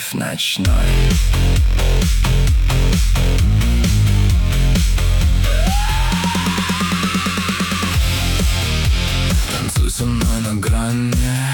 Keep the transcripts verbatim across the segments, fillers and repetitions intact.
любовь ночной. Танцуй со мной на грани,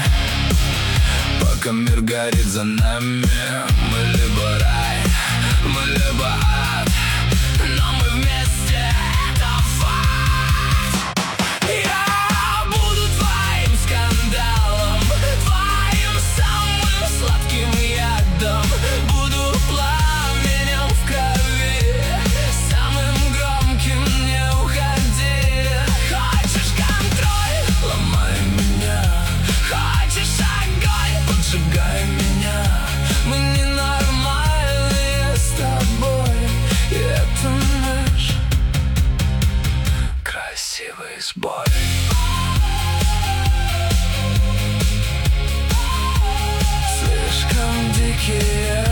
пока мир горит за нами. Мы либо рай, мы либо ад, но мы вместе, это факт. Я буду твоим скандалом, твоим самым сладким ядом. Буду пламенем в крови, самым громким, не уходи. Хочешь контроль? Ломай меня. Хочешь огонь? Поджигай меня. Мы ненормальные с тобой, и это наш красивый сбой. Слишком дикие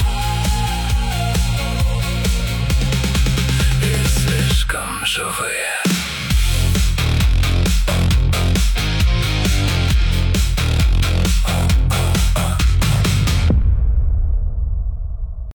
и слишком живые.